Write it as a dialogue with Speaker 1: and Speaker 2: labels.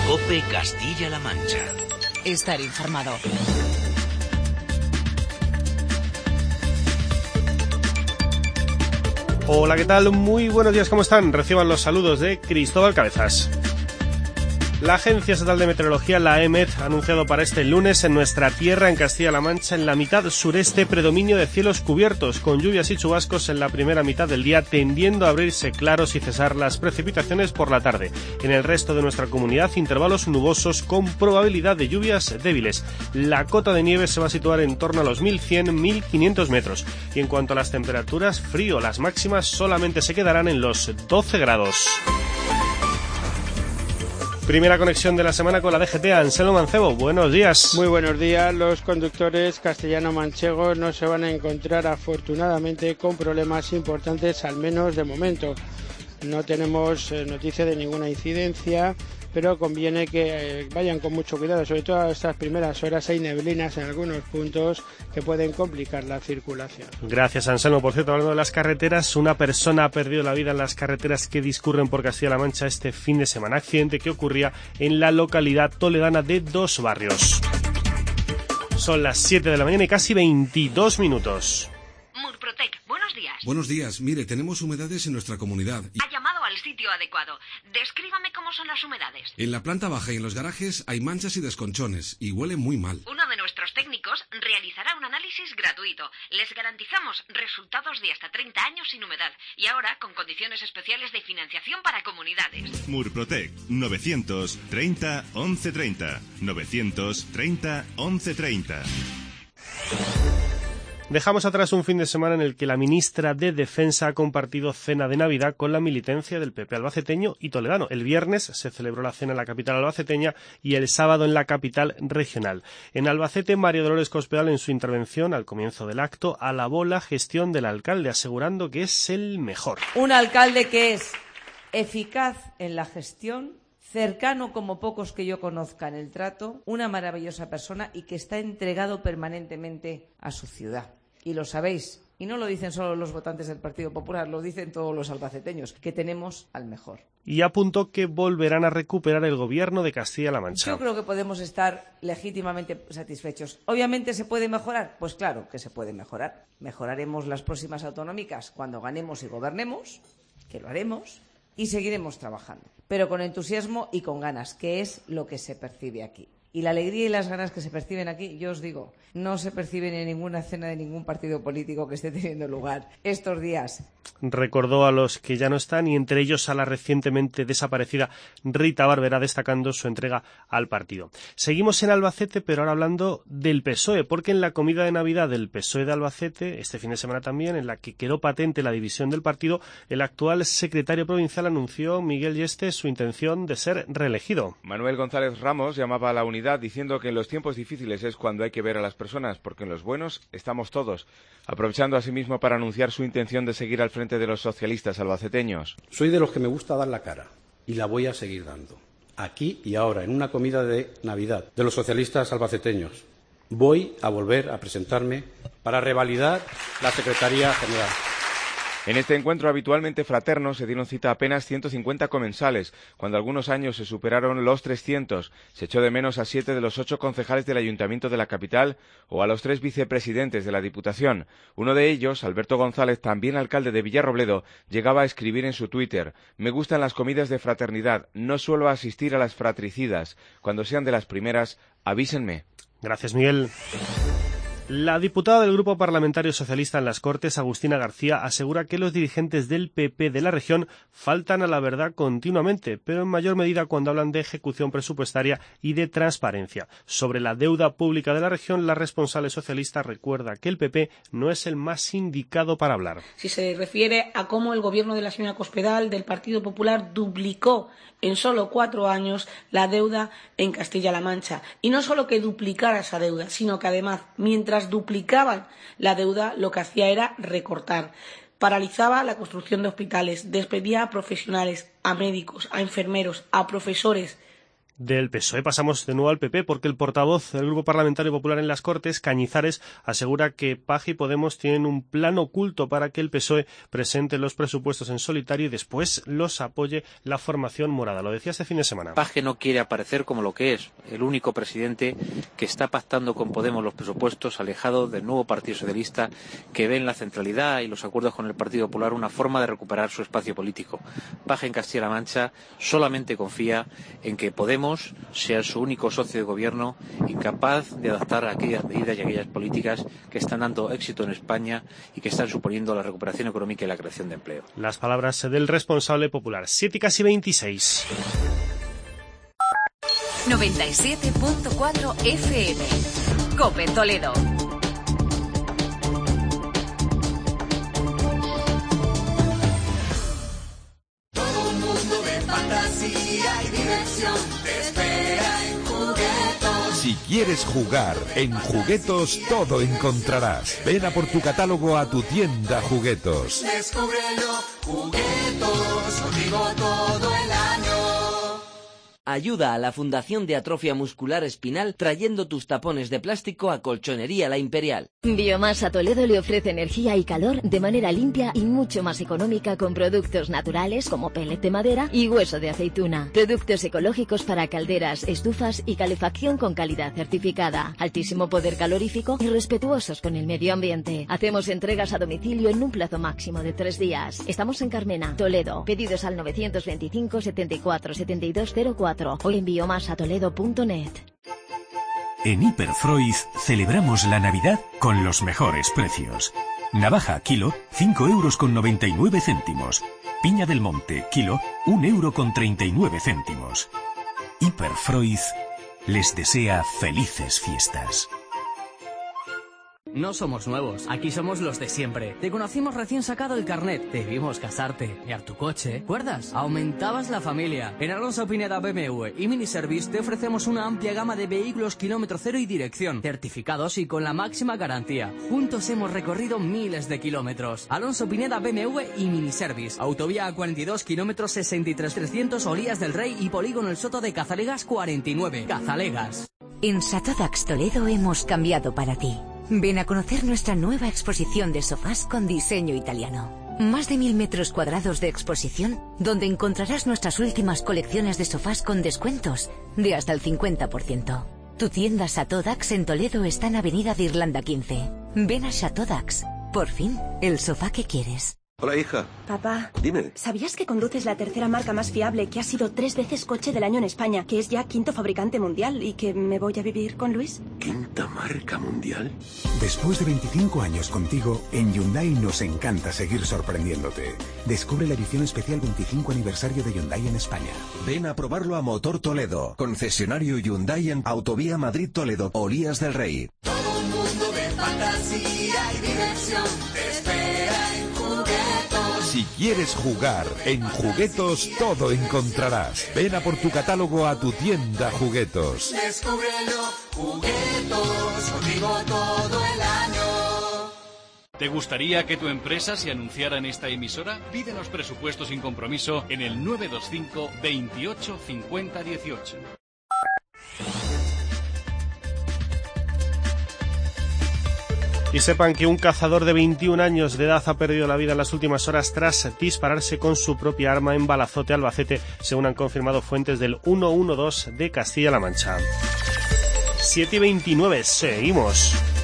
Speaker 1: COPE Castilla-La Mancha.
Speaker 2: Estar informado.
Speaker 3: Hola, ¿qué tal? Muy buenos días, ¿cómo están? Reciban los saludos de Cristóbal Cabezas. La Agencia Estatal de Meteorología, la EMET, ha anunciado para este lunes en nuestra tierra, en Castilla-La Mancha, en la mitad sureste, predominio de cielos cubiertos, con lluvias y chubascos en la primera mitad del día, tendiendo a abrirse claros y cesar las precipitaciones por la tarde. En el resto de nuestra comunidad, intervalos nubosos con probabilidad de lluvias débiles. La cota de nieve se va a situar en torno a los 1.100-1.500 metros. Y en cuanto a las temperaturas, frío, las máximas solamente se quedarán en los 12 grados. Primera conexión de la semana con la DGT. Anselmo Mancebo, buenos días.
Speaker 4: Muy buenos días. Los conductores castellano-manchegos no se van a encontrar afortunadamente con problemas importantes, al menos de momento. No tenemos noticia de ninguna incidencia, pero conviene que vayan con mucho cuidado, sobre todo a estas primeras horas. Hay neblinas en algunos puntos que pueden complicar la circulación.
Speaker 3: Gracias, Anselmo. Por cierto, hablando de las carreteras, una persona ha perdido la vida en las carreteras que discurren por Castilla-La Mancha este fin de semana. Accidente que ocurría en la localidad toledana de Dos Barrios. Son las 7 de la mañana y casi 22 minutos.
Speaker 5: Murprotec, buenos días.
Speaker 6: Buenos días. Mire, tenemos humedades en nuestra comunidad.
Speaker 5: Ha llamado al sitio adecuado. Descríbame cómo son las humedades.
Speaker 6: En la planta baja y en los garajes hay manchas y desconchones y huele muy mal.
Speaker 5: Uno de nuestros técnicos realizará un análisis gratuito. Les garantizamos resultados de hasta 30 años sin humedad y ahora con condiciones especiales de financiación para comunidades.
Speaker 7: Murprotec, 930 1130. 930 1130.
Speaker 3: Dejamos atrás un fin de semana en el que la ministra de Defensa ha compartido cena de Navidad con la militancia del PP albaceteño y toledano. El viernes se celebró la cena en la capital albaceteña y el sábado en la capital regional. En Albacete, María Dolores Cospedal, en su intervención al comienzo del acto, alabó la gestión del alcalde, asegurando que es el mejor.
Speaker 8: Un alcalde que es eficaz en la gestión, cercano como pocos que yo conozca en el trato, una maravillosa persona y que está entregado permanentemente a su ciudad. Y lo sabéis, y no lo dicen solo los votantes del Partido Popular, lo dicen todos los albaceteños, que tenemos al mejor.
Speaker 3: Y apuntó que volverán a recuperar el gobierno de Castilla-La Mancha.
Speaker 8: Yo creo que podemos estar legítimamente satisfechos. ¿Obviamente se puede mejorar? Pues claro que se puede mejorar. Mejoraremos las próximas autonómicas cuando ganemos y gobernemos, que lo haremos, y seguiremos trabajando, pero con entusiasmo y con ganas, que es lo que se percibe aquí. Y la alegría y las ganas que se perciben aquí, yo os digo, no se perciben en ninguna cena de ningún partido político que esté teniendo lugar estos días.
Speaker 3: Recordó a los que ya no están y entre ellos a la recientemente desaparecida Rita Barberá, destacando su entrega al partido. Seguimos en Albacete, pero ahora hablando del PSOE, porque en la comida de Navidad del PSOE de Albacete, este fin de semana también, en la que quedó patente la división del partido, el actual secretario provincial anunció, Miguel Yeste, su intención de ser reelegido.
Speaker 9: Manuel González Ramos llamaba a la unidad diciendo que en los tiempos difíciles es cuando hay que ver a las personas, porque en los buenos estamos todos, aprovechando asimismo para anunciar su intención de seguir al frente de los socialistas albaceteños.
Speaker 10: Soy de los que me gusta dar la cara y la voy a seguir dando, aquí y ahora, en una comida de Navidad de los socialistas albaceteños. Voy a volver a presentarme para revalidar la Secretaría General.
Speaker 9: En este encuentro habitualmente fraterno se dieron cita apenas 150 comensales, cuando algunos años se superaron los 300. Se echó de menos a 7 de los 8 concejales del Ayuntamiento de la capital o a los 3 vicepresidentes de la Diputación. Uno de ellos, Alberto González, también alcalde de Villarrobledo, llegaba a escribir en su Twitter: «Me gustan las comidas de fraternidad, no suelo asistir a las fratricidas. Cuando sean de las primeras, avísenme».
Speaker 3: Gracias, Miguel. La diputada del Grupo Parlamentario Socialista en las Cortes, Agustina García, asegura que los dirigentes del PP de la región faltan a la verdad continuamente, pero en mayor medida cuando hablan de ejecución presupuestaria y de transparencia. Sobre la deuda pública de la región, la responsable socialista recuerda que el PP no es el más indicado para hablar.
Speaker 11: Si se refiere a cómo el gobierno de la señora Cospedal del Partido Popular duplicó en solo 4 años la deuda en Castilla-La Mancha. Y no solo que duplicara esa deuda, sino que además, mientras duplicaban la deuda, lo que hacía era recortar. Paralizaba la construcción de hospitales, despedía a profesionales, a médicos, a enfermeros, a profesores.
Speaker 3: del PSOE. Pasamos de nuevo al PP porque el portavoz del Grupo Parlamentario Popular en las Cortes, Cañizares, asegura que Paje y Podemos tienen un plan oculto para que el PSOE presente los presupuestos en solitario y después los apoye la formación morada. Lo decía este fin de semana.
Speaker 12: Paje no quiere aparecer como lo que es, el único presidente que está pactando con Podemos los presupuestos, alejado del nuevo Partido Socialista, que ve en la centralidad y los acuerdos con el Partido Popular una forma de recuperar su espacio político. Paje en Castilla-La Mancha solamente confía en que Podemos sea su único socio de gobierno, incapaz de adaptar aquellas medidas y aquellas políticas que están dando éxito en España y que están suponiendo la recuperación económica y la creación de empleo.
Speaker 3: Las palabras del responsable popular. 7:26.
Speaker 2: 97.4 FM. COPE Toledo.
Speaker 13: Todo un mundo de fantasía y diversión te espera en Juguetos.
Speaker 14: Si quieres jugar, en Juguetos todo encontrarás. Ven a por tu catálogo a tu tienda Juguetos.
Speaker 13: Descúbrelo, Juguetos, contigo todo el año.
Speaker 15: Ayuda a la Fundación de Atrofia Muscular Espinal trayendo tus tapones de plástico a Colchonería La Imperial.
Speaker 16: Biomasa Toledo le ofrece energía y calor de manera limpia y mucho más económica con productos naturales como pellet de madera y hueso de aceituna. Productos ecológicos para calderas, estufas y calefacción con calidad certificada. Altísimo poder calorífico y respetuosos con el medio ambiente. Hacemos entregas a domicilio en un plazo máximo de 3 días. Estamos en Carmena, Toledo. Pedidos al 925 74 72 04 o en biomasatoledo.net.
Speaker 17: En Hiperfreud celebramos la Navidad con los mejores precios. Navaja kilo, 5,99 €. Piña del Monte kilo, 1,39 €. Hiperfreud les desea felices fiestas.
Speaker 18: No somos nuevos, aquí somos los de siempre. Te conocimos recién sacado el carnet, te vimos casarte, mirar tu coche, ¿recuerdas? Aumentabas la familia. En Alonso Pineda BMW y Miniservice te ofrecemos una amplia gama de vehículos kilómetro cero y dirección, certificados y con la máxima garantía. Juntos hemos recorrido miles de kilómetros. Alonso Pineda BMW y Miniservice. Autovía A42, kilómetros 63,300 Olías del Rey y Polígono El Soto de Cazalegas 49. Cazalegas.
Speaker 19: En Satodax Toledo hemos cambiado para ti. Ven a conocer nuestra nueva exposición de sofás con diseño italiano. Más de 1000 metros cuadrados de exposición, donde encontrarás nuestras últimas colecciones de sofás con descuentos de hasta el 50%. Tu tienda Satodax en Toledo está en Avenida de Irlanda 15. Ven a Satodax. Por fin, el sofá que quieres.
Speaker 20: Hola, hija.
Speaker 21: Papá,
Speaker 20: dime.
Speaker 21: ¿Sabías que conduces la tercera marca más fiable, que ha sido 3 veces coche del año en España, que es ya 5º fabricante mundial y que me voy a vivir con Luis?
Speaker 20: ¿5ª marca mundial?
Speaker 22: Después de 25 años contigo, en Hyundai nos encanta seguir sorprendiéndote. Descubre la edición especial 25 aniversario de Hyundai en España.
Speaker 14: Ven a probarlo a Motor Toledo, concesionario Hyundai en Autovía Madrid-Toledo, Olías del Rey.
Speaker 13: Todo un mundo de fantasía y diversión te espera en Juguetos.
Speaker 14: Si quieres jugar, en Juguetos todo encontrarás. Ven a por tu catálogo a tu tienda Juguetos.
Speaker 13: Descúbrelo, Juguetos, contigo todo el año.
Speaker 23: ¿Te gustaría que tu empresa se anunciara en esta emisora? Pídenos presupuesto sin compromiso en el 925 28 50 18.
Speaker 3: Y sepan que un cazador de 21 años de edad ha perdido la vida en las últimas horas tras dispararse con su propia arma en Balazote, Albacete, según han confirmado fuentes del 112 de Castilla-La Mancha. 7:29, seguimos.